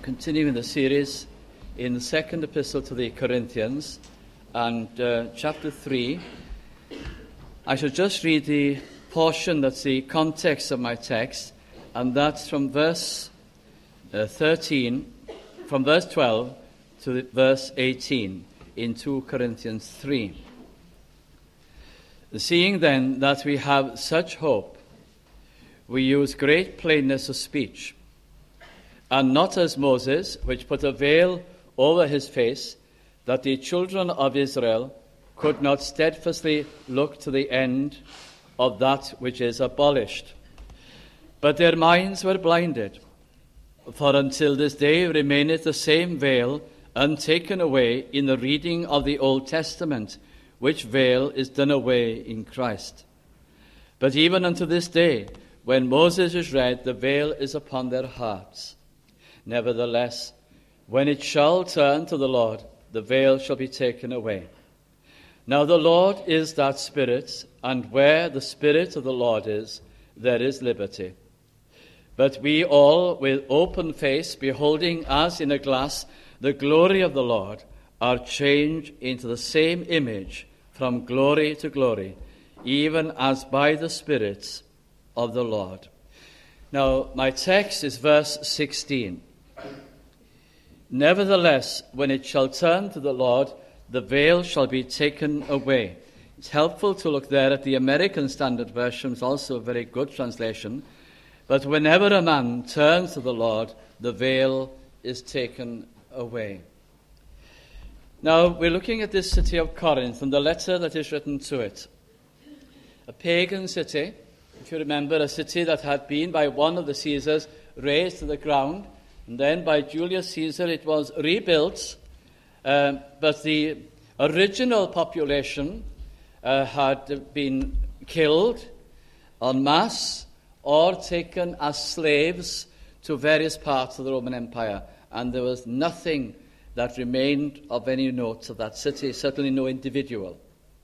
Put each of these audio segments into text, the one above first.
continuing the series in the second epistle to the Corinthians and chapter 3. I shall just read the portion that's the context of my text, and that's from verse 13, from verse 12 to verse 18 in 2 Corinthians 3. Seeing then that we have such hope, we use great plainness of speech, and not as Moses, which put a veil over his face, that the children of Israel could not steadfastly look to the end of that which is abolished. But their minds were blinded, for until this day remaineth the same veil untaken away in the reading of the Old Testament, which veil is done away in Christ. But even unto this day, when Moses is read, the veil is upon their hearts. Nevertheless, when it shall turn to the Lord, the veil shall be taken away. Now the Lord is that Spirit, and where the Spirit of the Lord is, there is liberty. But we all, with open face, beholding as in a glass the glory of the Lord, are changed into the same image from glory to glory, even as by the Spirit of the Lord. Now, my text is verse 16. Nevertheless, when it shall turn to the Lord, the veil shall be taken away. It's helpful to look there at the American Standard Version. It's also a very good translation. But whenever a man turns to the Lord, the veil is taken away. Now, we're looking at this city of Corinth and the letter that is written to it. A pagan city, if you remember, a city that had been by one of the Caesars razed to the ground, and then by Julius Caesar it was rebuilt, but the original population had been killed en masse or taken as slaves to various parts of the Roman Empire, and there was nothing that remained of any note of that city, certainly no individual.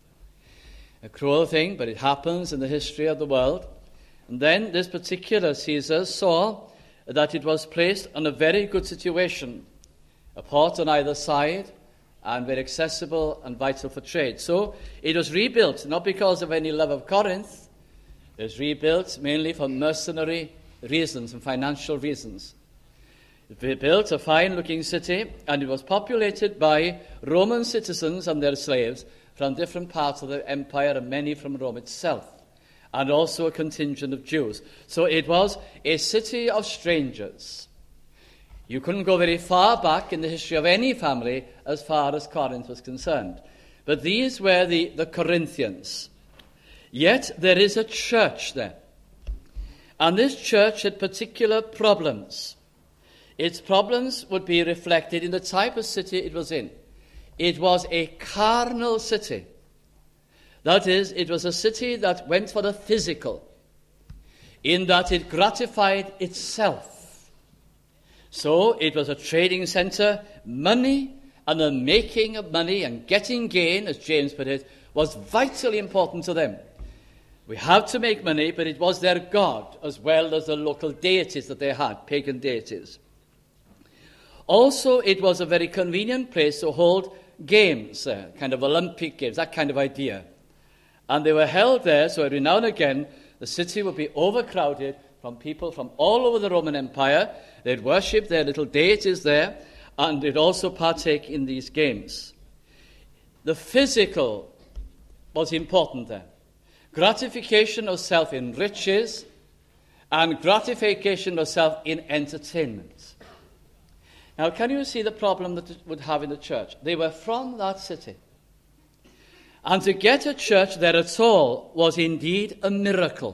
A cruel thing, but it happens in the history of the world. And then this particular Caesar saw that it was placed on a very good situation, a port on either side, and very accessible and vital for trade. So it was rebuilt, not because of any love of Corinth. It was rebuilt mainly for mercenary reasons and financial reasons. It built a fine-looking city, and it was populated by Roman citizens and their slaves from different parts of the empire, and many from Rome itself, and also a contingent of Jews. So it was a city of strangers. You couldn't go very far back in the history of any family as far as Corinth was concerned. But these were the Corinthians. Yet there is a church there. And this church had particular problems. Its problems would be reflected in the type of city it was in. It was a carnal city. That is, it was a city that went for the physical, in that it gratified itself. So it was a trading center. Money and the making of money and getting gain, as James put it, was vitally important to them. We have to make money, but it was their God as well as the local deities that they had, pagan deities. Also, it was a very convenient place to hold games, kind of Olympic games, that kind of idea. And they were held there, so every now and again, the city would be overcrowded from people from all over the Roman Empire. They'd worship their little deities there, and they'd also partake in these games. The physical was important there. Gratification of self in riches, and gratification of self in entertainment. Now, can you see the problem that it would have in the church? They were from that city. And to get a church there at all was indeed a miracle.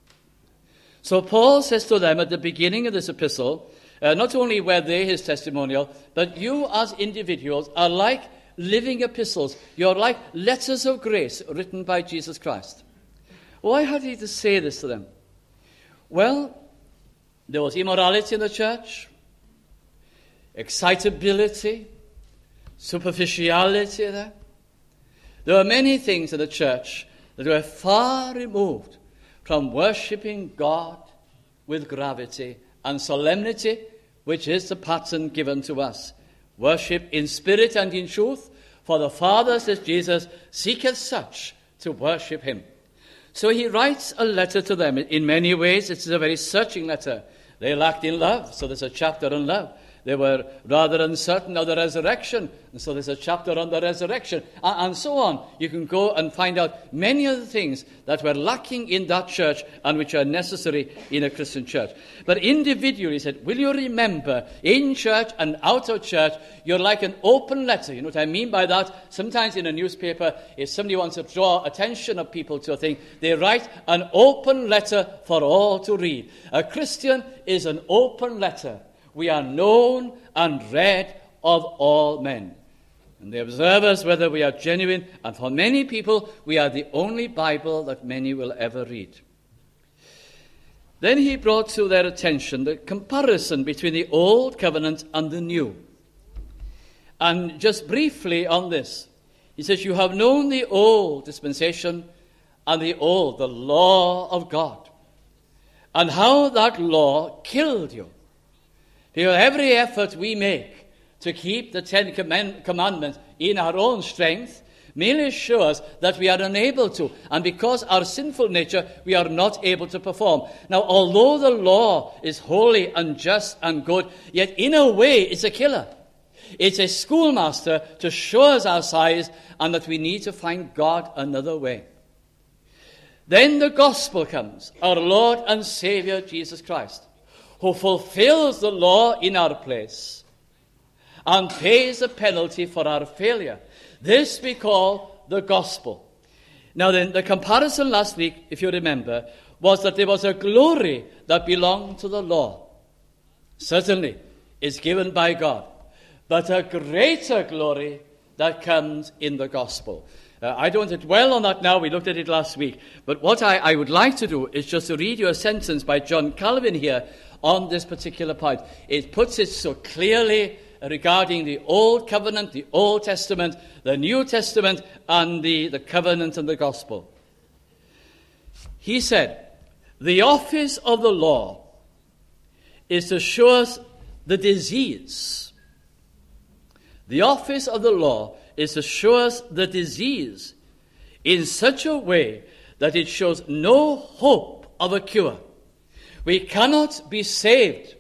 So Paul says to them at the beginning of this epistle, not only were they his testimonial, but you as individuals are like living epistles. You're like letters of grace written by Jesus Christ. Why had he to say this to them? Well, there was immorality in the church, excitability, superficiality there. There were many things in the church that were far removed from worshipping God with gravity and solemnity which is the pattern given to us. Worship in spirit and in truth, for the Father, says Jesus, seeketh such to worship him. So he writes a letter to them. In many ways, it's a very searching letter. They lacked in love, so there's a chapter on love. They were rather uncertain of the resurrection, and so there's a chapter on the resurrection, and so on. You can go and find out many of the things that were lacking in that church and which are necessary in a Christian church. But individually, he said, will you remember, in church and out of church, you're like an open letter. You know what I mean by that? Sometimes in a newspaper, if somebody wants to draw attention of people to a thing, they write an open letter for all to read. A Christian is an open letter. We are known and read of all men. And they observe us whether we are genuine, and for many people, we are the only Bible that many will ever read. Then he brought to their attention the comparison between the Old Covenant and the New. And just briefly on this, he says, you have known the old dispensation and the law of God, and how that law killed you. Because every effort we make to keep the Ten Commandments in our own strength merely shows that we are unable to. And because our sinful nature, we are not able to perform. Now, although the law is holy and just and good, yet in a way it's a killer. It's a schoolmaster to show us our size and that we need to find God another way. Then the gospel comes, our Lord and Savior Jesus Christ, who fulfills the law in our place and pays the penalty for our failure. This we call the gospel. Now then, the comparison last week, if you remember, was that there was a glory that belonged to the law. Certainly, it's given by God. But a greater glory that comes in the gospel. I don't want to dwell on that now. We looked at it last week. But what I would like to do is just to read you a sentence by John Calvin here on this particular point. It puts it so clearly regarding the Old Covenant, the Old Testament, the New Testament, and the covenant and the gospel. He said, the office of the law is to show us the disease. The office of the law is to show us the disease in such a way that it shows no hope of a cure. We cannot be saved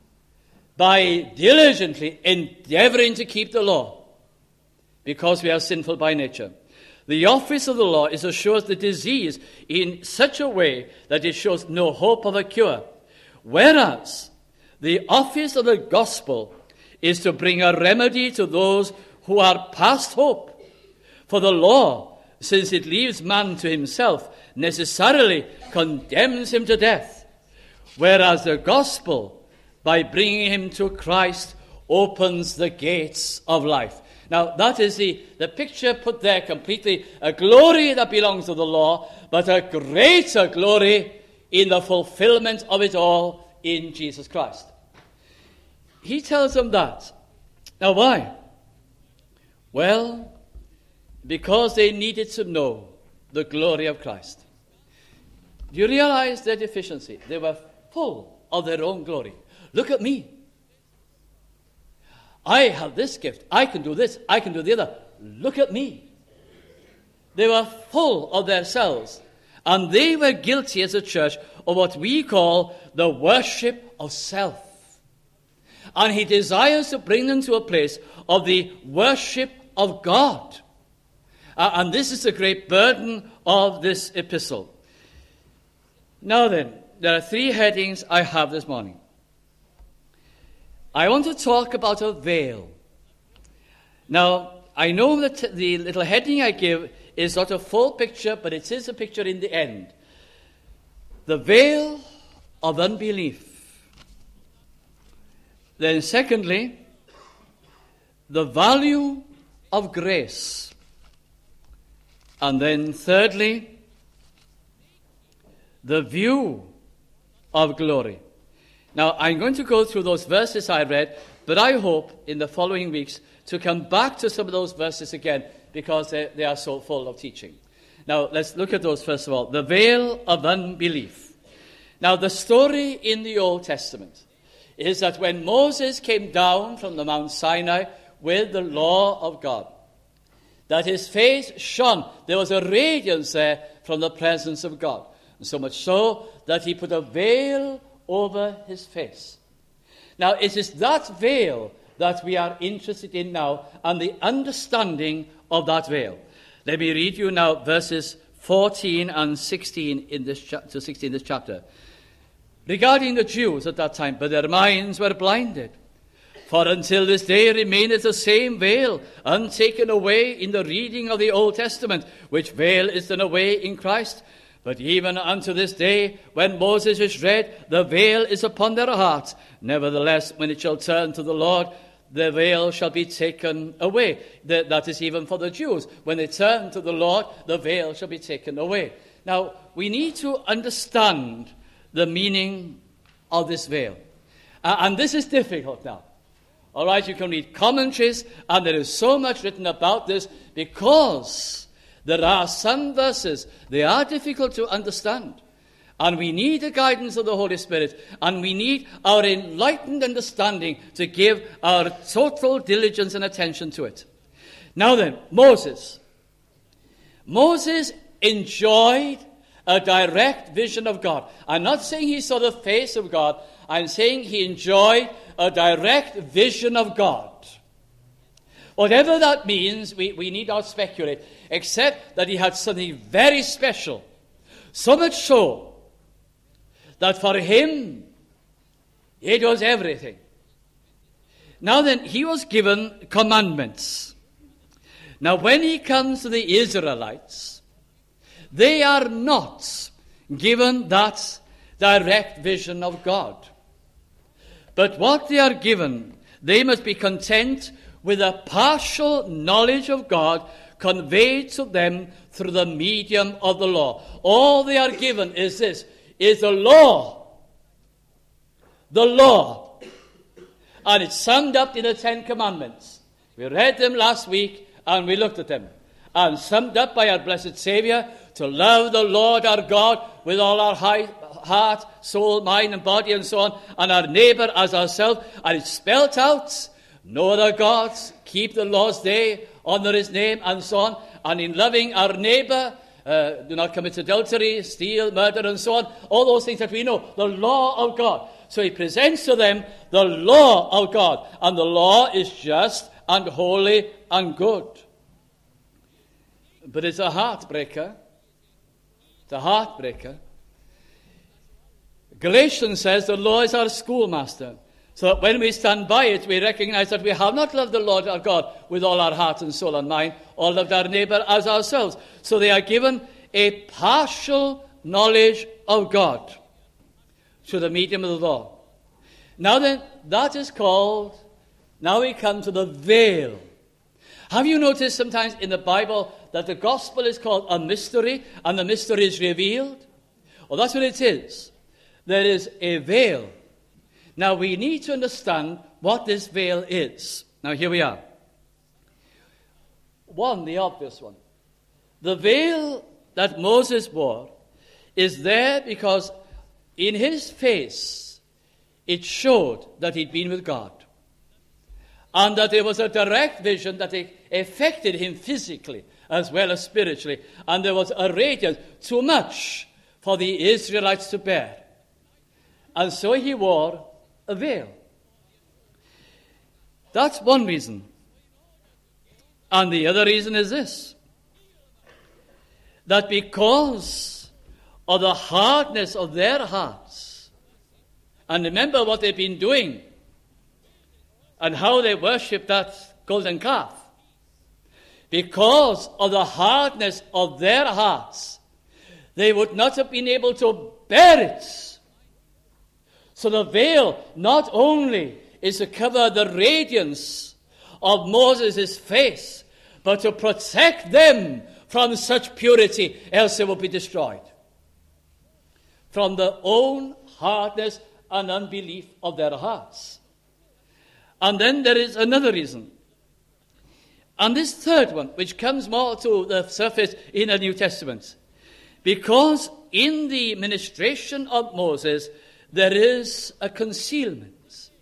by diligently endeavoring to keep the law because we are sinful by nature. The office of the law is to show us the disease in such a way that it shows no hope of a cure. Whereas the office of the gospel is to bring a remedy to those who are past hope. For the law, since it leaves man to himself, necessarily condemns him to death. Whereas the gospel, by bringing him to Christ, opens the gates of life. Now, that is the picture put there completely. A glory that belongs to the law, but a greater glory in the fulfillment of it all in Jesus Christ. He tells them that. Now, why? Well, because they needed to know the glory of Christ. Do you realize their deficiency? They were full of their own glory. Look at me. I have this gift. I can do this. I can do the other. Look at me. They were full of themselves. And they were guilty as a church of what we call the worship of self. And he desires to bring them to a place of the worship of God. And this is the great burden of this epistle. Now then, there are three headings I have this morning. I want to talk about a veil. Now, I know that the little heading I give is not a full picture, but it is a picture in the end. The veil of unbelief. Then secondly, the value of grace. And then thirdly, the view of glory. Now, I'm going to go through those verses I read, but I hope in the following weeks to come back to some of those verses again because they are so full of teaching. Now, let's look at those first of all. The veil of unbelief. Now, the story in the Old Testament is that when Moses came down from the Mount Sinai with the law of God, that his face shone. There was a radiance there from the presence of God. And so much so that he put a veil over his face. Now, it is that veil that we are interested in now, and the understanding of that veil. Let me read you now verses 14 and 16 in this chapter. Regarding the Jews at that time, but their minds were blinded. For until this day remaineth the same veil, untaken away in the reading of the Old Testament, which veil is done away in Christ. But even unto this day, when Moses is read, the veil is upon their hearts. Nevertheless, when it shall turn to the Lord, the veil shall be taken away. That is even for the Jews. When they turn to the Lord, the veil shall be taken away. Now, we need to understand the meaning of this veil. And this is difficult now. All right, you can read commentaries, and there is so much written about this because there are some verses, they are difficult to understand. And we need the guidance of the Holy Spirit, and we need our enlightened understanding to give our total diligence and attention to it. Now then, Moses enjoyed a direct vision of God. I'm not saying he saw the face of God. I'm saying he enjoyed a direct vision of God. Whatever that means, we need not speculate, except that he had something very special. So much so that for him, it was everything. Now then, he was given commandments. Now when he comes to the Israelites, they are not given that direct vision of God. But what they are given, they must be content with a partial knowledge of God conveyed to them through the medium of the law. All they are given is this, is the law. The law. And it's summed up in the 10 Commandments. We read them last week and we looked at them. And summed up by our blessed Savior, to love the Lord our God with all our heart, soul, mind, and body, and so on, and our neighbor as ourselves. And it's spelt out, no other gods, keep the Lord's day, honor his name, and so on. And in loving our neighbor, do not commit adultery, steal, murder, and so on. All those things that we know, the law of God. So he presents to them the law of God. And the law is just and holy and good. But it's a heartbreaker. It's a heartbreaker. Galatians says the law is our schoolmaster. So that when we stand by it, we recognize that we have not loved the Lord our God with all our heart and soul and mind, or loved our neighbor as ourselves. So they are given a partial knowledge of God through the medium of the law. Now then, that is called, now we come to the veil. Have you noticed sometimes in the Bible that the gospel is called a mystery, and the mystery is revealed? Well, that's what it is. There is a veil. Now, we need to understand what this veil is. Now, here we are. One, the obvious one. The veil that Moses wore is there because in his face it showed that he'd been with God. And that there was a direct vision that it affected him physically as well as spiritually. And there was a radiance, too much for the Israelites to bear. And so he wore a veil. That's one reason. And the other reason is this. That because of the hardness of their hearts, and remember what they've been doing, and how they worship that golden calf. Because of the hardness of their hearts, they would not have been able to bear it. So the veil not only is to cover the radiance of Moses' face, but to protect them from such purity, else they will be destroyed. From the own hardness and unbelief of their hearts. And then there is another reason. And this third one, which comes more to the surface in the New Testament. Because in the ministration of Moses, there is a concealment.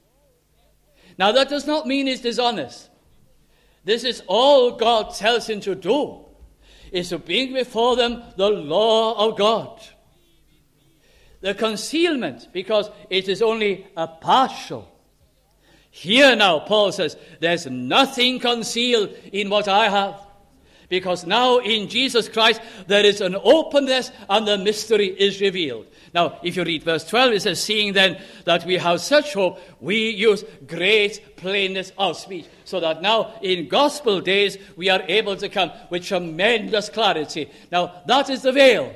Now, that does not mean he's dishonest. This is all God tells him to do, is to bring before them the law of God. The concealment, because it is only a partial. Here now, Paul says, there's nothing concealed in what I have. Because now in Jesus Christ, there is an openness and the mystery is revealed. Now, if you read verse 12, it says, seeing then that we have such hope, we use great plainness of speech. So that now in gospel days, we are able to come with tremendous clarity. Now, that is the veil.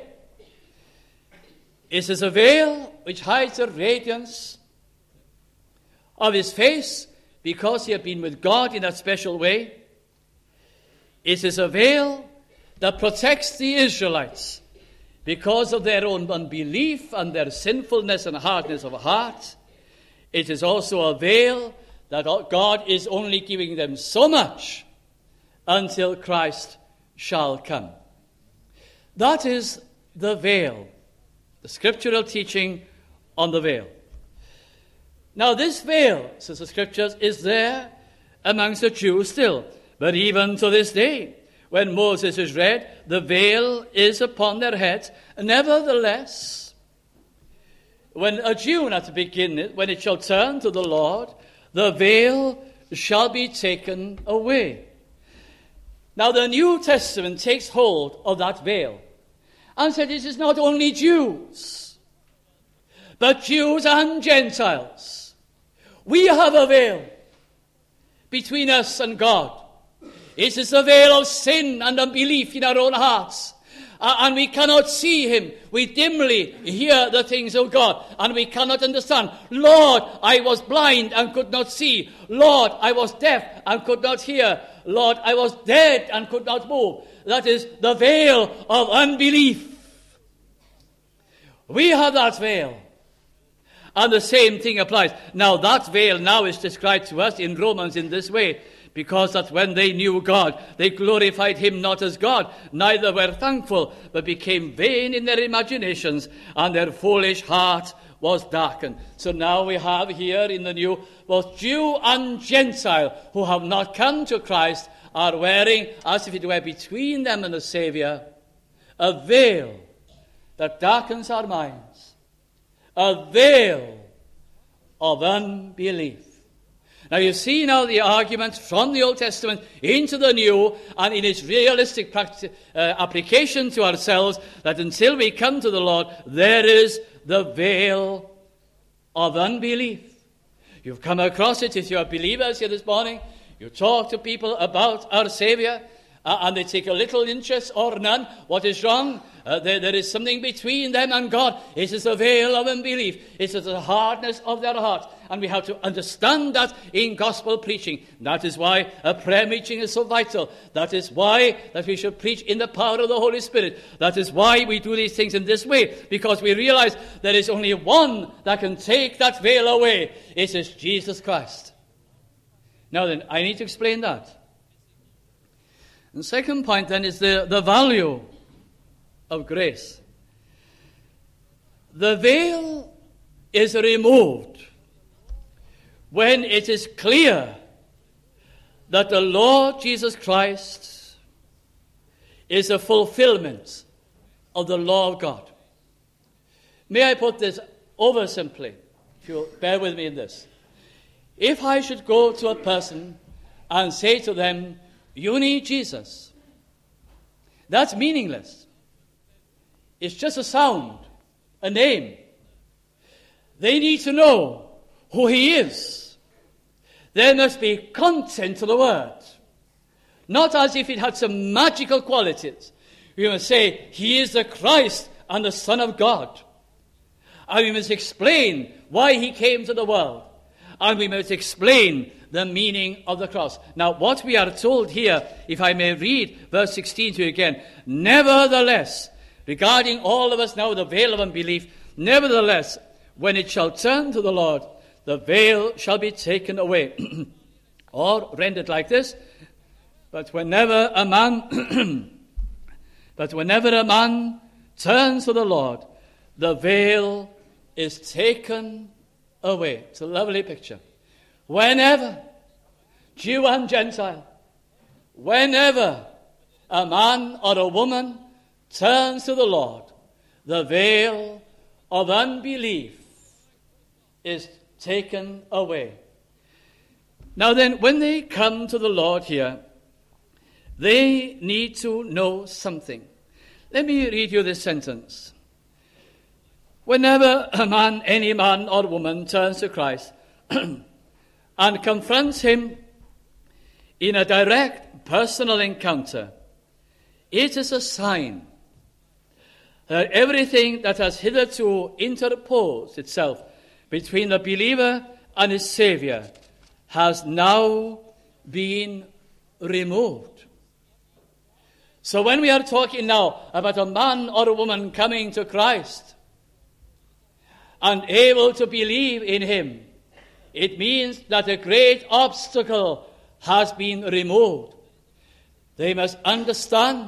It is a veil which hides the radiance of his face because he had been with God in that special way. It is a veil that protects the Israelites because of their own unbelief and their sinfulness and hardness of heart. It is also a veil that God is only giving them so much until Christ shall come. That is the veil, the scriptural teaching on the veil. Now this veil, says the scriptures, is there amongst the Jews still. But even to this day, when Moses is read, the veil is upon their heads. Nevertheless, when a Jew at the beginning, when it shall turn to the Lord, the veil shall be taken away. Now the New Testament takes hold of that veil and said it is not only Jews, but Jews and Gentiles. We have a veil between us and God. It is a veil of sin and unbelief in our own hearts. And we cannot see him. We dimly hear the things of God. And we cannot understand. Lord, I was blind and could not see. Lord, I was deaf and could not hear. Lord, I was dead and could not move. That is the veil of unbelief. We have that veil. And the same thing applies. Now that veil now is described to us in Romans in this way. Because that when they knew God, they glorified him not as God, neither were thankful, but became vain in their imaginations, and their foolish heart was darkened. So now we have here in the new, both Jew and Gentile who have not come to Christ are wearing, as if it were between them and the Savior, a veil that darkens our minds, a veil of unbelief. Now you see now the argument from the Old Testament into the New and in its realistic application to ourselves that until we come to the Lord, there is the veil of unbelief. You've come across it if you are believers here this morning. You talk to people about our Savior and they take a little interest or none. What is wrong? There is something between them and God. It is a veil of unbelief. It is the hardness of their heart. And we have to understand that in gospel preaching. That is why a prayer meeting is so vital. That is why that we should preach in the power of the Holy Spirit. That is why we do these things in this way. Because we realize there is only one that can take that veil away. It is Jesus Christ. Now then, I need to explain that. The second point then is the value of grace. The veil is removed when it is clear that the Lord Jesus Christ is a fulfillment of the law of God. May I put this over simply, if you bear with me in this. If I should go to a person and say to them, you need Jesus, that's meaningless. It's just a sound, a name. They need to know who he is. There must be content to the word. Not as if it had some magical qualities. We must say, he is the Christ and the Son of God. And we must explain why he came to the world. And we must explain the meaning of the cross. Now, what we are told here, if I may read verse 16 to you again, nevertheless, regarding all of us now, the veil of unbelief, nevertheless, when it shall turn to the Lord, the veil shall be taken away. Or rendered like this, but whenever a man turns to the Lord, the veil is taken away. It's a lovely picture. Whenever, Jew and Gentile, whenever a man or a woman turns to the Lord, the veil of unbelief is taken away. Now then, when they come to the Lord here, they need to know something. Let me read you this sentence. Whenever any man or woman turns to Christ and confronts him in a direct personal encounter, it is a sign that everything that has hitherto interposed itself between the believer and his Savior has now been removed. So when we are talking now about a man or a woman coming to Christ and able to believe in him, it means that a great obstacle has been removed. They must understand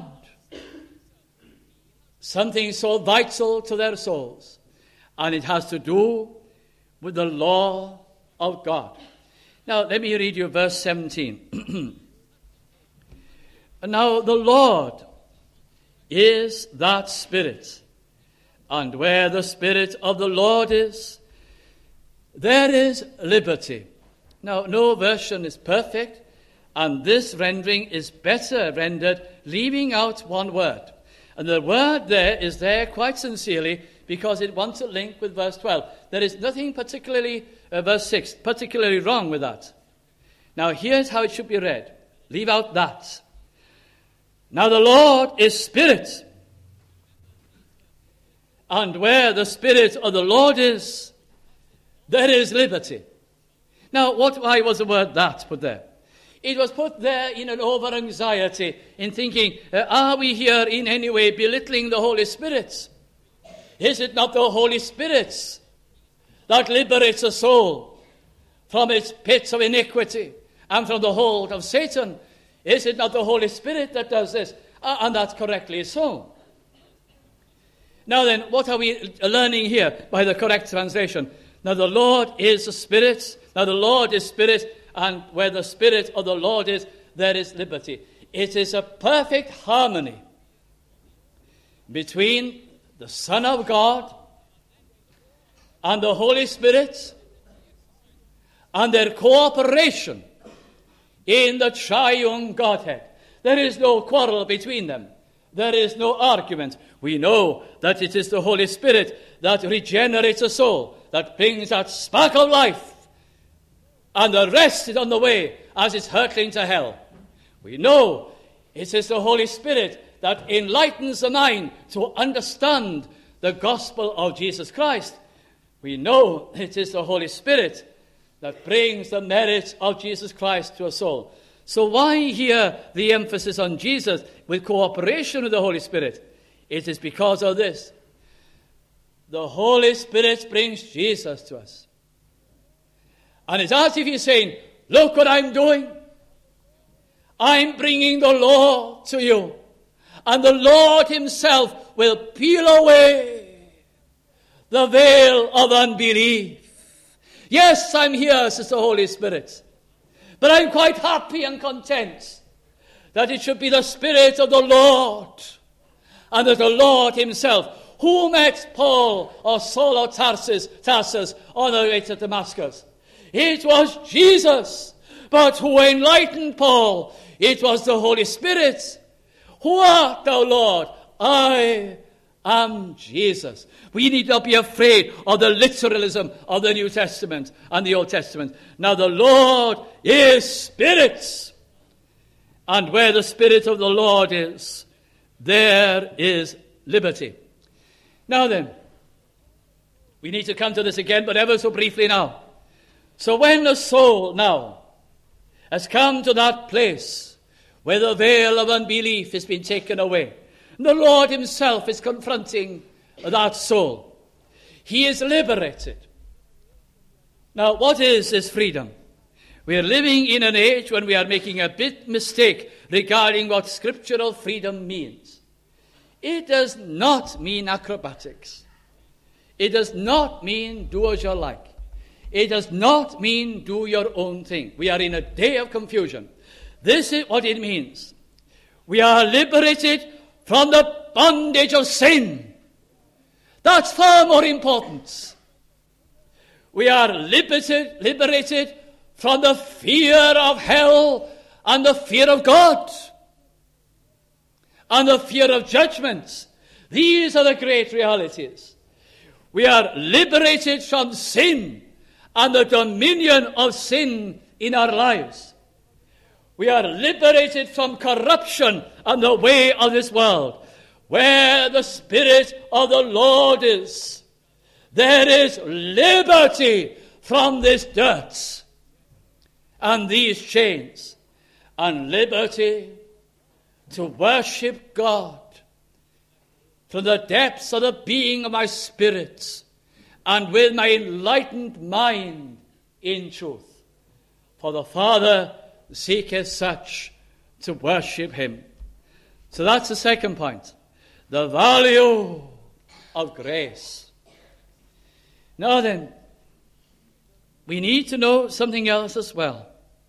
something so vital to their souls, and it has to do with the law of God. Now, let me read you verse 17. Now, the Lord is that Spirit, and where the Spirit of the Lord is, there is liberty. Now, no version is perfect, and this rendering is better rendered, leaving out one word. And the word there is there quite sincerely because it wants to link with verse 12. There is nothing particularly, verse 6, particularly wrong with that. Now, here's how it should be read. Leave out that. Now, the Lord is Spirit. And where the Spirit of the Lord is, there is liberty. Now, why was the word that put there? It was put there in an over-anxiety, in thinking, are we here in any way belittling the Holy Spirit? Is it not the Holy Spirit that liberates a soul from its pits of iniquity and from the hold of Satan? Is it not the Holy Spirit that does this? And that's correctly so. Now then, what are we learning here by the correct translation? Now the Lord is the Spirit. Now the Lord is Spirit. And where the Spirit of the Lord is, there is liberty. It is a perfect harmony between the Son of God and the Holy Spirit and their cooperation in the triune Godhead. There is no quarrel between them. There is no argument. We know that it is the Holy Spirit that regenerates a soul, that brings that spark of life, and the rest is on the way as it's hurtling to hell. We know it is the Holy Spirit that enlightens the mind to understand the gospel of Jesus Christ. We know it is the Holy Spirit that brings the merits of Jesus Christ to a soul. So why here the emphasis on Jesus with cooperation with the Holy Spirit? It is because of this. The Holy Spirit brings Jesus to us. And it's as if he's saying, look what I'm doing. I'm bringing the law to you. And the Lord himself will peel away the veil of unbelief. Yes, I'm here, says the Holy Spirit. But I'm quite happy and content that it should be the Spirit of the Lord. And that the Lord himself, who met Paul or Saul of Tarsus on the way to Damascus. It was Jesus. But who enlightened Paul? It was the Holy Spirit. Who art thou, Lord? I am Jesus. We need not be afraid of the literalism of the New Testament and the Old Testament. Now the Lord is Spirit. And where the Spirit of the Lord is, there is liberty. Now then, we need to come to this again, but ever so briefly now. So when the soul now has come to that place where the veil of unbelief has been taken away, the Lord himself is confronting that soul. He is liberated. Now, what is this freedom? We are living in an age when we are making a big mistake regarding what scriptural freedom means. It does not mean acrobatics. It does not mean do as you like. It does not mean do your own thing. We are in a day of confusion. This is what it means. We are liberated from the bondage of sin. That's far more important. We are liberated from the fear of hell and the fear of God and the fear of judgment. These are the great realities. We are liberated from sin and the dominion of sin in our lives. We are liberated from corruption and the way of this world. Where the Spirit of the Lord is, there is liberty from this dirt and these chains, and liberty to worship God from the depths of the being of my spirit and with my enlightened mind in truth. For the Father seeketh such to worship him. So that's the second point. The value of grace. Now then, we need to know something else as well.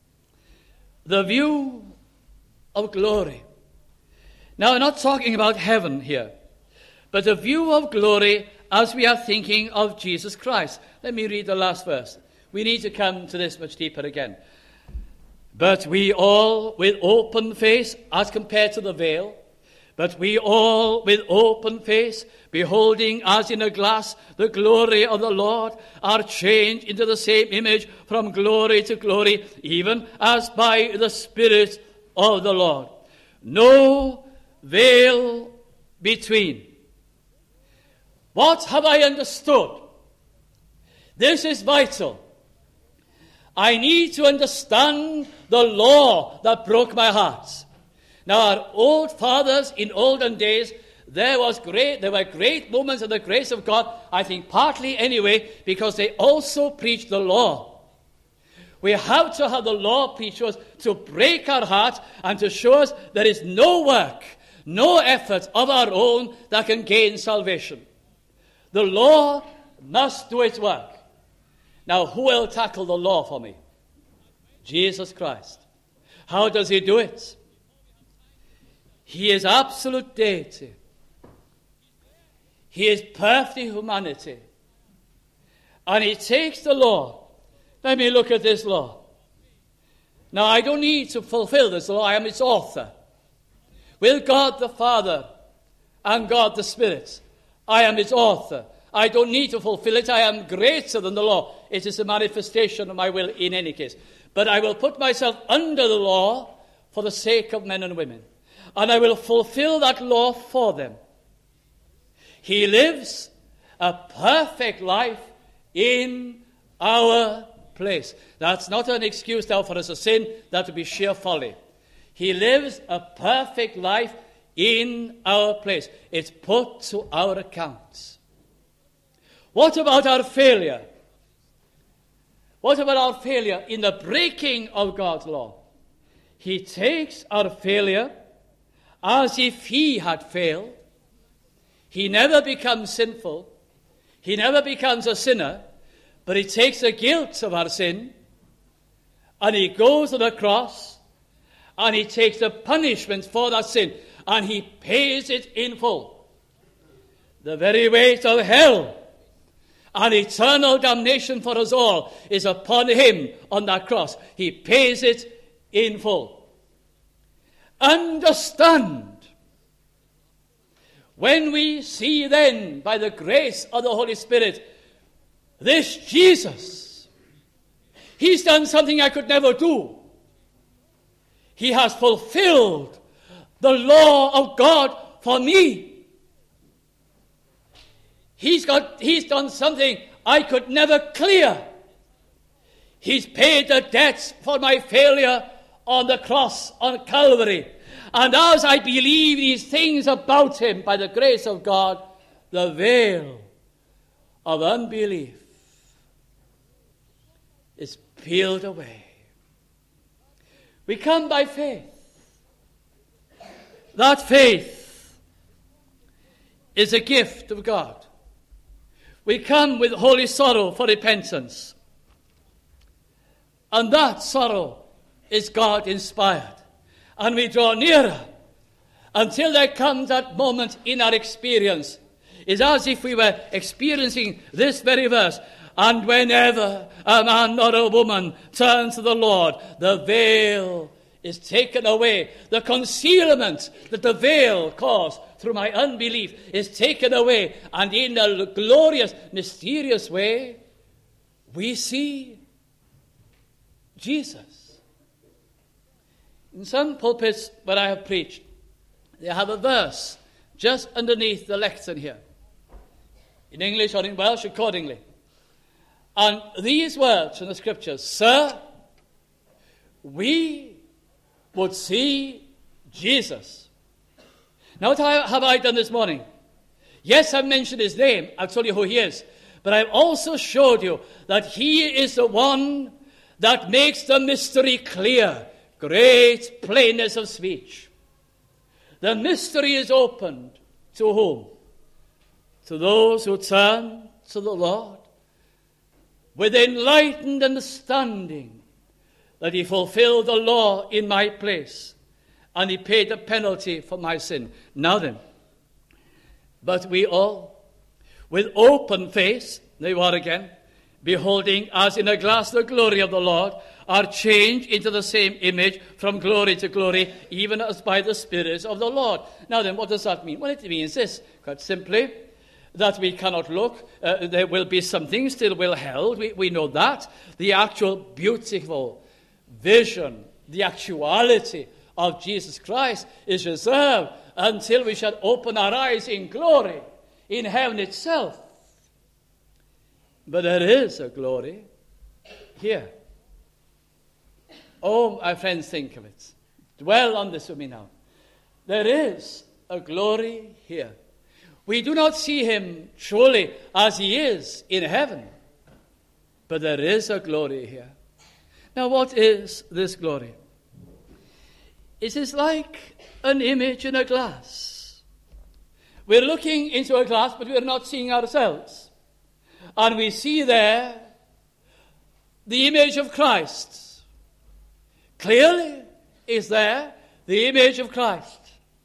The view of glory. Now, I'm not talking about heaven here, but the view of glory as we are thinking of Jesus Christ. Let me read the last verse. We need to come to this much deeper again. But we all with open face, as compared to the veil, but we all with open face, beholding as in a glass the glory of the Lord, are changed into the same image from glory to glory, even as by the Spirit of the Lord. No veil between. What have I understood? This is vital. I need to understand the law that broke my heart. Now, our old fathers in olden days, there were great moments of the grace of God, I think partly anyway, because they also preached the law. We have to have the law preached to us to break our heart and to show us there is no work, no effort of our own that can gain salvation. The law must do its work. Now, who will tackle the law for me? Jesus Christ. How does he do it? He is absolute deity. He is perfect humanity. And he takes the law. Let me look at this law. Now, I don't need to fulfill this law. I am its author. With God the Father and God the Spirit, I am its author. I don't need to fulfill it. I am greater than the law. It is a manifestation of my will in any case. But I will put myself under the law for the sake of men and women. And I will fulfill that law for them. He lives a perfect life in our place. That's not an excuse now for us to sin. That would be sheer folly. He lives a perfect life in our place. It's put to our account. What about our failure? What about our failure in the breaking of God's law? He takes our failure as if he had failed. He never becomes sinful. He never becomes a sinner. But he takes the guilt of our sin and he goes to the cross and he takes the punishment for that sin and he pays it in full. The very weight of hell and eternal damnation for us all is upon him on that cross. He pays it in full. Understand, when we see then, by the grace of the Holy Spirit, this Jesus, he's done something I could never do. He has fulfilled the law of God for me. He's done something I could never clear. He's paid the debts for my failure on the cross on Calvary. And as I believe these things about him, by the grace of God, the veil of unbelief is peeled away. We come by faith. That faith is a gift of God. We come with holy sorrow for repentance. And that sorrow is God-inspired. And we draw nearer until there comes that moment in our experience. It's as if we were experiencing this very verse. And whenever a man or a woman turns to the Lord, the veil is taken away. The concealment that the veil caused through my unbelief is taken away. And in a glorious, mysterious way, we see Jesus. In some pulpits where I have preached, they have a verse just underneath the lectern here, in English or in Welsh accordingly. And these words from the scriptures, "Sir, we would see Jesus." Now, what have I done this morning? Yes, I've mentioned his name. I've told you who he is. But I've also showed you that he is the one that makes the mystery clear. Great plainness of speech. The mystery is opened to whom? To those who turn to the Lord with enlightened understanding that he fulfilled the law in my place and he paid the penalty for my sin. Now then, but we all, with open face, there you are again, beholding as in a glass the glory of the Lord, are changed into the same image from glory to glory, even as by the Spirit of the Lord. Now then, what does that mean? Well, it means this, quite simply, that we cannot look. There will be something still withheld. We know that. The actual beautiful vision, the actuality of Jesus Christ is reserved until we shall open our eyes in glory in heaven itself. But there is a glory here. Oh, my friends, think of it. Dwell on this with me now. There is a glory here. We do not see him truly as he is in heaven, but there is a glory here. Now, what is this glory? It is like an image in a glass. We're looking into a glass, but we're not seeing ourselves. And we see there the image of Christ. Clearly is there the image of Christ.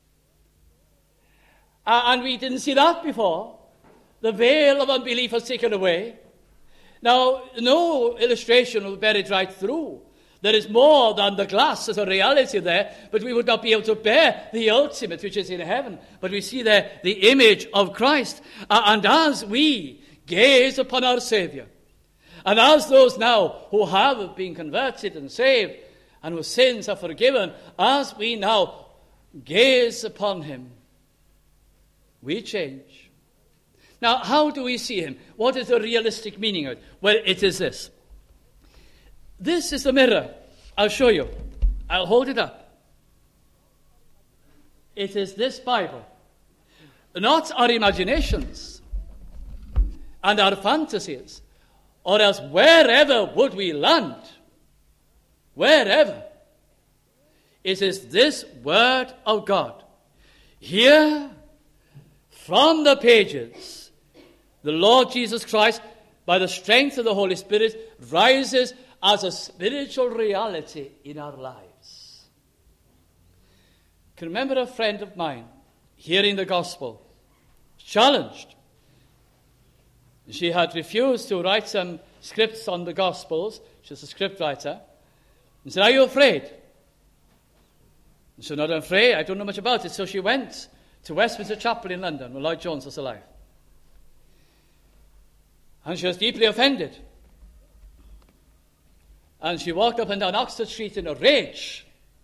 And we didn't see that before. The veil of unbelief was taken away. Now, no illustration will bear it right through. There is more than the glass. There's a reality there, but we would not be able to bear the ultimate, which is in heaven. But we see there the image of Christ. And as we gaze upon our Savior, and as those now who have been converted and saved, and whose sins are forgiven, as we now gaze upon him, we change. Now, how do we see him? What is the realistic meaning of it? Well, it is this. This is the mirror. I'll show you. I'll hold it up. It is this Bible. Not our imaginations and our fantasies, or else wherever would we land? Wherever. It is this Word of God. Here, from the pages, the Lord Jesus Christ, by the strength of the Holy Spirit, rises as a spiritual reality in our lives. I can remember a friend of mine hearing the gospel, challenged. She had refused to write some scripts on the gospels. She's a script writer. And said, "Are you afraid?" And she said, "Not afraid. I don't know much about it." So she went to Westminster Chapel in London, where Lloyd Jones was alive. And she was deeply offended. And she walked up and down Oxford Street in a rage.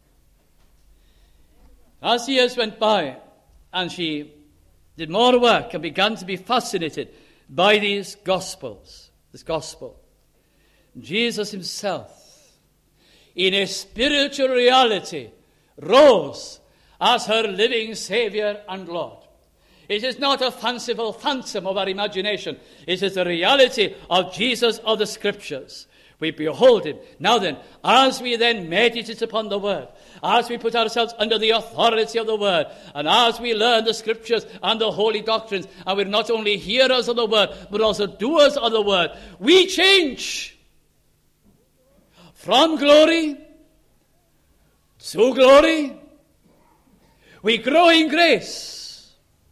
As the years went by, and she did more work and began to be fascinated by these gospels, this gospel, Jesus himself, in a spiritual reality, rose as her living Savior and Lord. It is not a fanciful phantom of our imagination. It is the reality of Jesus of the Scriptures. We behold him. Now then, as we then meditate upon the Word, as we put ourselves under the authority of the Word, and as we learn the Scriptures and the holy doctrines, and we're not only hearers of the Word, but also doers of the Word, we change from glory to glory. We grow in grace.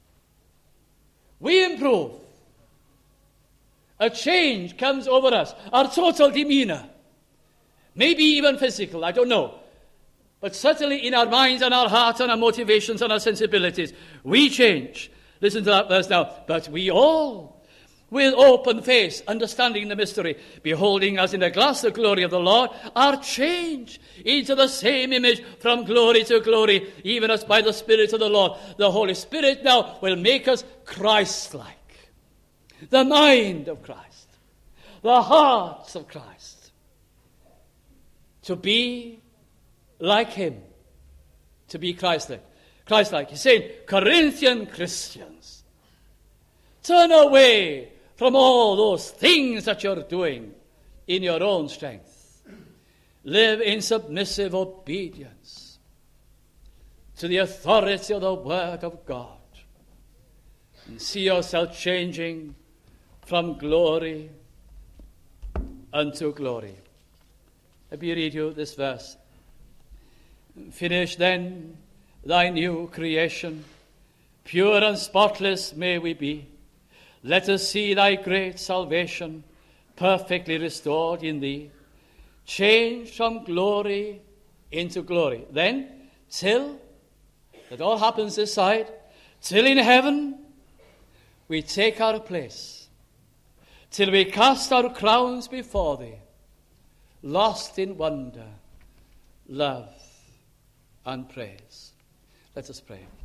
We improve. A change comes over us. Our total demeanor. Maybe even physical, I don't know. But certainly in our minds and our hearts and our motivations and our sensibilities, we change. Listen to that verse now. But we all, with open face, understanding the mystery, beholding as in a glass the glory of the Lord, are changed into the same image from glory to glory, even as by the Spirit of the Lord. The Holy Spirit now will make us Christ-like. The mind of Christ. The hearts of Christ. To be like him. To be Christ-like. Christ-like. He's saying, Corinthian Christians, turn away from all those things that you're doing in your own strength. Live in submissive obedience to the authority of the Word of God. And see yourself changing from glory unto glory. Let me read you this verse. Finish then thy new creation. Pure and spotless may we be. Let us see thy great salvation perfectly restored in thee. Changed from glory into glory. Then, till that all happens this side, till in heaven we take our place. Till we cast our crowns before thee, lost in wonder, love, and praise. Let us pray.